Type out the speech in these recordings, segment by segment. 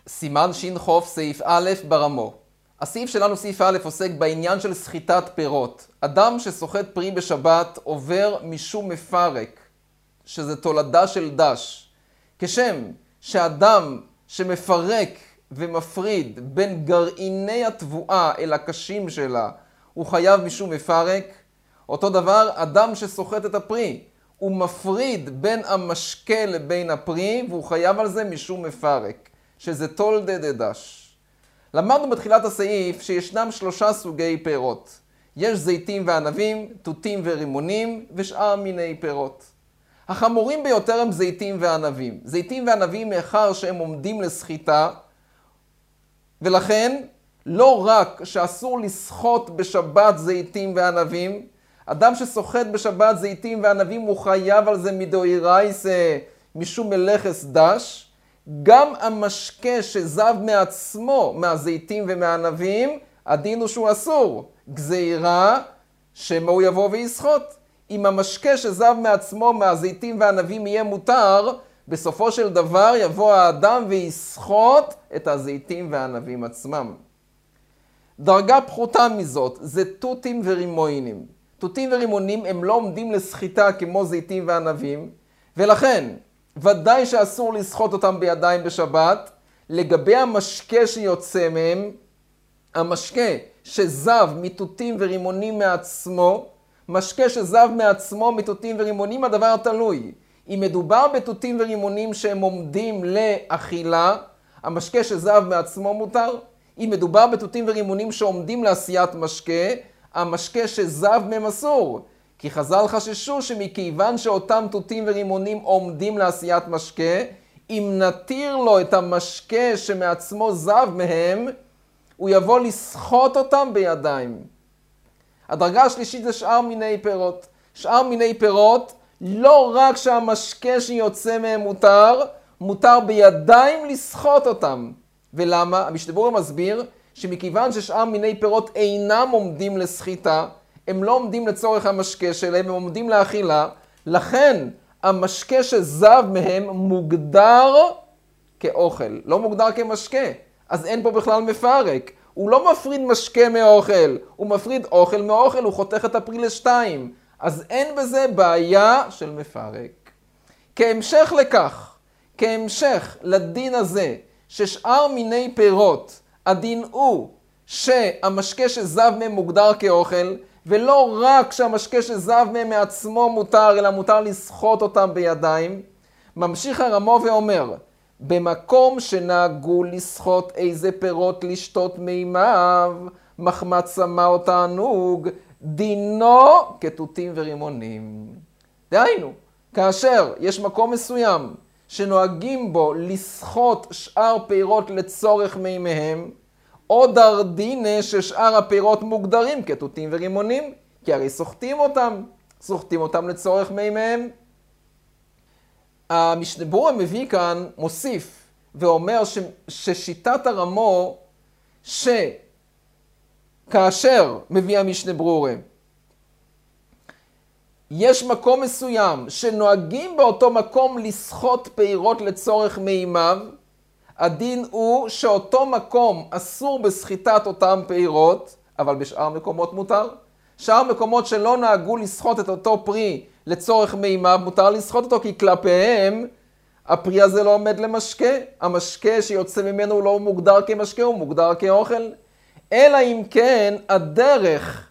סימן ש"ח סעיף א' ברמו. הסעיף שלנו, סעיף א', עוסק בעניין של סחיטת פירות. אדם שסוחט פרי בשבת עובר משום מפרק, שזה תולדה של דש. כשם שאדם שמפרק ומפריד בין גרעיני התבואה אל הקשים שלה, הוא חייב משום מפרק. אותו דבר, אדם שסוחט את הפרי, הוא מפריד בין המשקה לבין הפרי, והוא חייב על זה משום מפרק, שזה תולדה דדש. למדנו בתחילת הסעיף שישנם 3 סוגי פירות. יש זיתים וענבים, תותים ורימונים, ושאר מיני פירות. החמורים ביותר הם זיתים וענבים. זיתים וענבים מאחר שהם עומדים לסחיטה, ולכן לא רק שאסור לסחוט בשבת זיתים וענבים, אדם שסוחט בשבת זיתים וענבים הוא חייב על זה מדאורייתא משום מלאכת דש. גם המשקה שזב מעצמו מהזיתים ומהענבים, הדין הוא שהוא אסור. גזירה שמה הוא יבוא ויסחוט. אם המשקה שזב מעצמו מהזיתים והענבים יהיה מותר, בסופו של דבר יבוא האדם ויסחוט את הזיתים והענבים עצמם. דרגה פחותה מזאת זה תותים ורימונים. תותים ורימונים הם לא עומדים לסחיטה כמו זיתים וענבים, ולכן ודאי שאסור לסחוט אותם בידיים בשבת. לגבי המשקה שיוצא מהם, המשקה שזב מתותים ורימונים מעצמו, משקה שזב מעצמו מתותים ורימונים, הדבר תלוי. אם מדובר בתותים ורימונים שהם עומדים לאכילה, המשקה שזב מעצמו מותר. אם מדובר בתותים ורימונים שעומדים לעשיית משקה, המשקה שזב מהם אסור. כי חז"ל חששו שמכיוון שאותם תותים ורימונים עומדים לעשיית משקה, אם נתיר לו את המשקה שמעצמו זב מהם, הוא יבוא לסחוט אותם בידיים. הדרגה השלישית זה שאר מיני פירות. שאר מיני פירות, לא רק שהמשקה שיוצא מהם מותר בידיים לסחוט אותם. ולמה? המשנה ברורה מסביר שמכיוון ששאר מיני פירות אינם עומדים לסחיטה, הם לא עומדים לצורך המשקה שלהם, הם עומדים לאכילה, לכן המשקה שזב מהם מוגדר כאוכל, לא מוגדר כמשקה. אז אין פה בכלל מפרק. הוא לא מפריד משקה מאוכל, הוא מפריד אוכל מאוכל, הוא חותך את הפרי לשתיים. אז אין בזה בעיה של מפרק. כהמשך לכך, כהמשך לדין הזה, ששאר מיני פירות, הדין הוא שהמשקה שזב מהם מוגדר כאוכל, ולא רק שהמשקה שזב מהם מעצמו מותר, אלא מותר לסחוט אותם בידיים. ממשיך הרמו ואומר, במקום שנהגו לסחוט איזה פירות לשתות מימיו, מחמת צמא או תענוג, דינו כתותים ורימונים. דהיינו, כאשר יש מקום מסוים שנוהגים בו לסחוט שאר פירות לצורך מימיהם, או דרדינה ששאר הפירות מוגדרים כתותים ורימונים, כי הרי סוחטים אותם לצורך מימיהם. המשנה ברורה מביא כאן, מוסיף ואומר ששיטת הרמו, שכאשר מביא המשנה ברורה, יש מקום מסוים שנוהגים באותו מקום לסחוט פירות לצורך מימיו, הדין הוא שאותו מקום אסור בסחיטת אותם פירות, אבל בשאר מקומות מותר. שאר מקומות שלא נהגו לסחוט את אותו פרי לצורך מימיו, מותר לסחוט אותו, כי כלפיהם הפרי הזה לא עומד למשקה. המשקה שיוצא ממנו הוא לא מוגדר כמשקה, הוא מוגדר כאוכל. אלא אם כן הדרך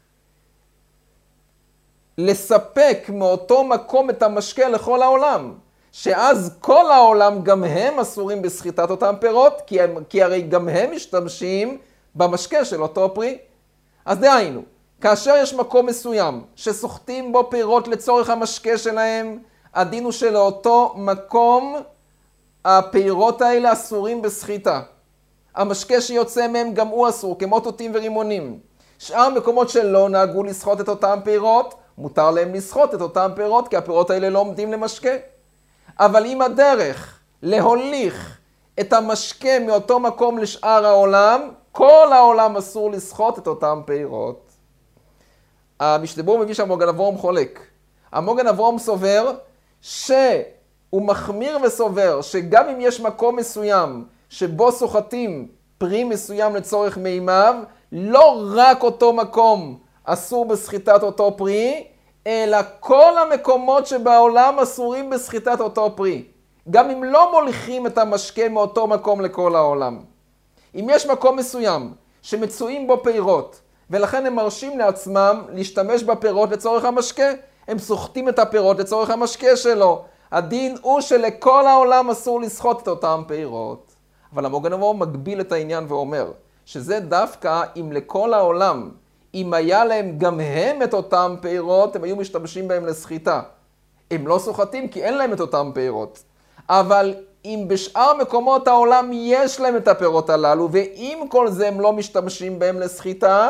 לספק מאותו מקום את המשקה לכל העולם, שאז כל העולם גם הם אסורים בסחיטת אותם פירות, כי הרי גם הם משתמשים במשקה של אותו פרי. אז דהיינו, כאשר יש מקום מסוים שסוחטים בו פירות לצורך המשקה שלהם, הדין הוא שלאותו מקום הפירות האלה אסורים בסחיטה. המשקה שיוצא מהם גם הוא אסור, כמו תותים ורימונים. שאר מקומות שלא נהגו לסחוט את אותם פירות, מותר להם לסחוט את אותם פירות, כי הפירות האלה לא עומדים למשקה. אבל אם הדרך להוליך את המשקה מאותו מקום לשאר העולם, כל העולם אסור לסחוט את אותם פירות. המשנה ברורה מביא שהמוגן אברום חולק. המוגן אברום סובר שהוא מחמיר וסובר שגם אם יש מקום מסוים שבו סוחטים פרי מסוים לצורך מימיו, לא רק אותו מקום אסור בסחיטת אותו פרי, אלא כל המקומות שבעולם אסורים בסחיטת אותו פרי. גם אם לא מוליכים את המשקה מאותו מקום לכל העולם. אם יש מקום מסוים שמצויים בו פירות, ולכן הם מרשים לעצמם להשתמש בפירות לצורך המשקה, הם סוחטים את הפירות לצורך המשקה שלו. הדין הוא שלכל העולם אסור לסחוט את אותם פירות. אבל המוגן אברום מגביל את העניין ואומר, שזה דווקא אם לכל העולם, אם היה להם גם הם את אותם פירות, הם היו משתמשים בהם לסחיטה. הם לא סוחטים כי אין להם את אותם פירות. אבל אם בשאר מקומות העולם יש להם את הפירות הללו, ואם כל זה הם לא משתמשים בהם לסחיטה,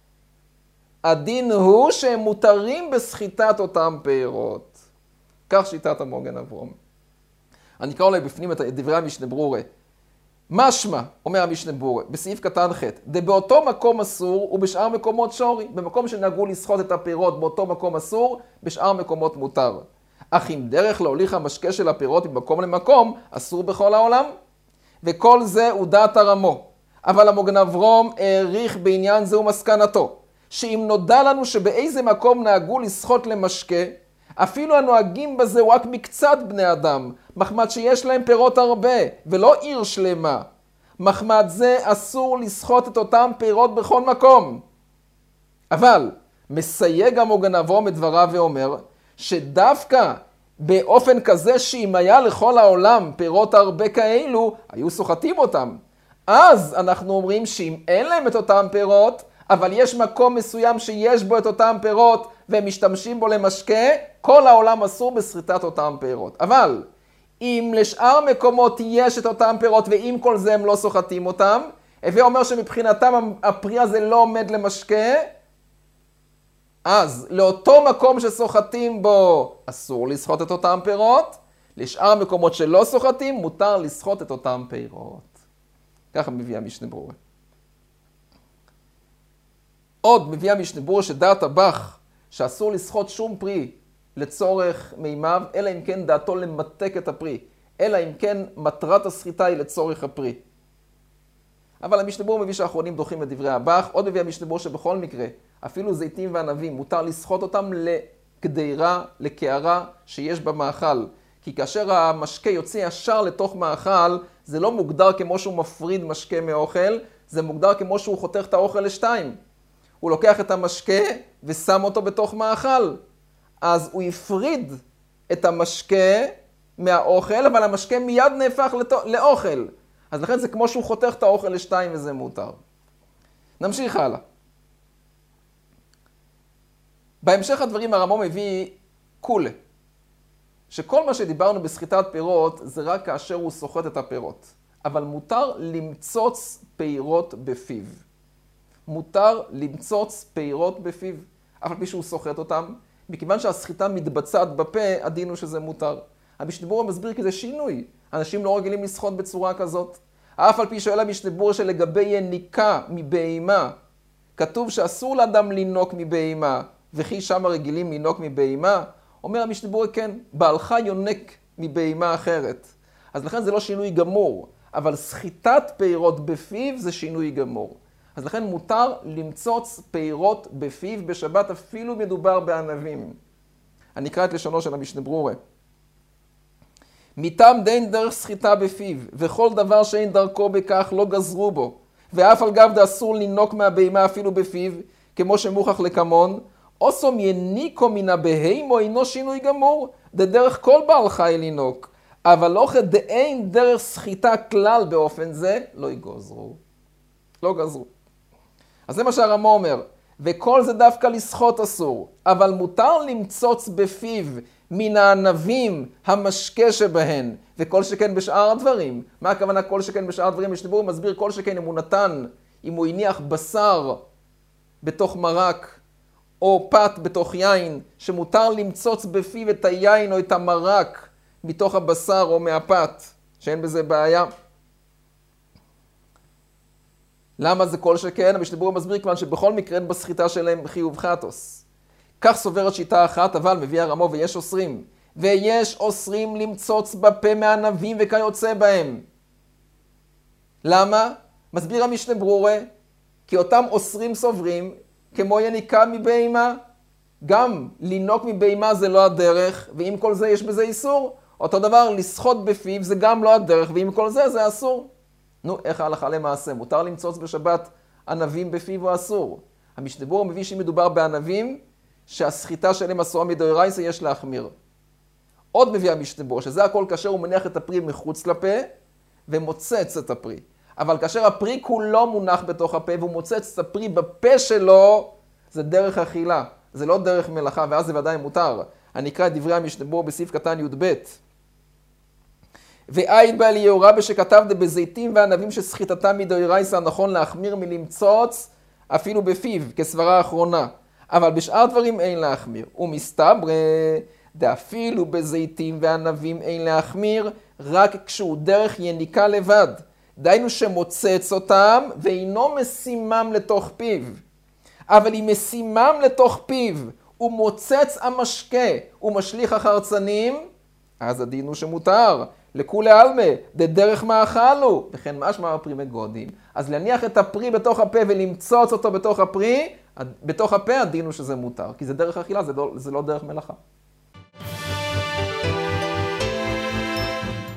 הדין הוא שהם מותרים בסחיטת אותם פירות. כך שיטת המוגן אברום. אני אקרא אולי בפנים את דברי המשנה ברורה. משמע, אומר המשנה ברורה, בסעיף קטן ח', באותו מקום אסור ובשאר מקומות שורי. במקום שנהגו לסחוט את הפירות באותו מקום אסור, בשאר מקומות מותר. אך אם דרך להוליך המשקה של הפירות ממקום למקום, אסור בכל העולם. וכל זה הוא דעת הרמו. אבל המוגן אברום העריך בעניין זה ומסקנתו, שאם נודע לנו שבאיזה מקום נהגו לסחוט למשקה, אפילו הנוהגים בזה הוא רק מקצת בני אדם, מחמד שיש להם פירות הרבה, ולא עיר שלמה. מחמד זה אסור לסחוט את אותם פירות בכל מקום. אבל מסייג המוגן אברום את דבריו ואומר, שדווקא באופן כזה שאם היה לכל העולם פירות הרבה כאלו, היו סוחטים אותם. אז אנחנו אומרים שאם אין להם את אותם פירות, אבל יש מקום מסוים שיש בו את אותם פירות, והם משתמשים בו למשקה, כל העולם אסור בסחיטת אותם פירות. אבל אם לשאר מקומות יש את אותם פירות, ועם כל זה הם לא סוחטים אותם, הווה אומר שמבחינתם הפרי הזה לא עומד למשקה, אז לאותו מקום שסוחטים בו אסור לסחוט את אותם פירות, לשאר מקומות שלא סוחטים מותר לסחוט את אותם פירות. ככה מביא המשנה ברורה. עוד מביא המשנה ברורה שדעת הבח שאסור לסחוט שום פרי לצורך מימיו, אלא אם כן דעתו למתק את הפרי, אלא אם כן מטרת הסחיטה היא לצורך הפרי. אבל המשנה ברורה מביא שהאחרונים דוחים את דברי הבח. עוד מביא המשנה ברורה שבכל מקרה, אפילו זיתים וענבים, מותר לסחוט אותם לקדירה, לקערה שיש במאכל. כי כאשר המשקה יוצא ישר לתוך מאכל, זה לא מוגדר כמו שהוא מפריד משקה מאוכל, זה מוגדר כמו שהוא חותך את האוכל לשתיים. הוא לוקח את המשקה ושם אותו בתוך מאכל. אז הוא יפריד את המשקה מהאוכל, אבל המשקה מיד נהפך לאוכל. אז לכן זה כמו שהוא חותך את האוכל לשתיים וזה מותר. נמשיך הלאה. בהמשך הדברים הרמו מביא כולה. שכל מה שדיברנו בסחיטת פירות זה רק כאשר הוא סוחט את הפירות. אבל מותר למצוץ פירות בפיו. מותר למצוץ פירות בפיו. אף על פי שהוא סוחט אותם. מכיוון שהסחיטה מתבצעת בפה, הדין הוא שזה מותר. המשנה ברורה מסביר כי זה שינוי. אנשים לא רגילים לסחוט בצורה כזאת. אף על פי שואל המשנה ברורה שלגבי יניקה מבהמה, כתוב שאסור לאדם לינוק מבהמה, וכי שם רגילים לינוק מבהמה, אומר המשנה ברורה כן, בעלך יונק מבהמה אחרת. אז לכן זה לא שינוי גמור, אבל סחיטת פירות בפיו זה שינוי גמור. אז לכן מותר למצוץ פירות בפיו בשבת, אפילו מדובר בענבים. אני אקרא את לשונו של המשנה ברורה. מטעם דין דרך סחיטה בפיו, וכל דבר שאין דרכו בכך לא גזרו בו, ואף על גב דאסור לינוק מהבהמה אפילו בפיו, כמו שמוכח לקמון, אוסום יניקו מן הבהמה אינו שינוי גמור, דרך כל בעל חי לינוק, אבל לא כדאין דרך סחיטה כלל באופן זה, לא יגוזרו. לא גזרו. אז זה מה שהרמו אומר, וכל זה דווקא לסחוט אסור, אבל מותר למצוץ בפיו מן הענבים המשקה שבהן, וכל שכן בשאר הדברים. מה הכוונה כל שכן בשאר הדברים? המשנה ברורה מסביר כל שכן אם הוא נתן, אם הוא הניח בשר בתוך מרק, או פת בתוך יין, שמותר למצוץ בפיו את היין או את המרק מתוך הבשר או מהפת, שאין בזה בעיה. למה זה כל שכן? המשנה ברורה מסביר כיוון שבכל מקרה אין בסחיטה שלהם חיוב חטוס. כך סוברת שיטה אחת, אבל מביא הרמו ויש אוסרים. ויש אוסרים למצוץ בפה מענבים וכיוצא בהם. למה? מסביר המשנה ברורה, כי אותם אוסרים סוברים כמו יניקה מבהמה. גם לינוק מבהמה זה לא הדרך, ועם כל זה יש בזה איסור. אותו דבר, לשחות בפיו זה גם לא הדרך, ועם כל זה זה אסור. נו, איך ההלכה למעשה? מותר למצוץ בשבת ענבים בפיו או אסור? המשנה ברורה מביא שאם מדובר בענבים, שהסחיטה שלהם אסורה מדאורייתא יש להחמיר. עוד מביא המשנה ברורה, שזה הכל כאשר הוא מניח את הפרי מחוץ לפה, ומוצץ את הפרי. אבל כאשר הפרי כולו מונח בתוך הפה, והוא מוצץ את הפרי בפה שלו, זה דרך אכילה. זה לא דרך מלאכה, ואז זה ודאי מותר. אני אקרא את דברי המשנה ברורה בסעיף קטן י"ב. ועין בעל יהורה בשכתב בזיתים וענבים שסחיטתם מדאורייתא נכון להחמיר מלמצוץ אפילו בפיו, כסברה האחרונה. אבל בשאר דברים אין להחמיר. ומסתברא דאפילו בזיתים וענבים אין להחמיר, רק כשהוא דרך יניקה לבד. דהיינו שמוצץ אותם ואינו משימם לתוך פיו. אבל אם משימם לתוך פיו ומוצץ המשקה ומשליך החרצנים, אז הדין הוא שמותר. לכולי עלמא, דרך מאכלו, וכן משמע הפרי מגודים. אז להניח את הפרי בתוך הפה ולמצוץ אותו בתוך הפרי, בתוך הפה הדין הוא שזה מותר. כי זה דרך אכילה, זה לא דרך מלאכה.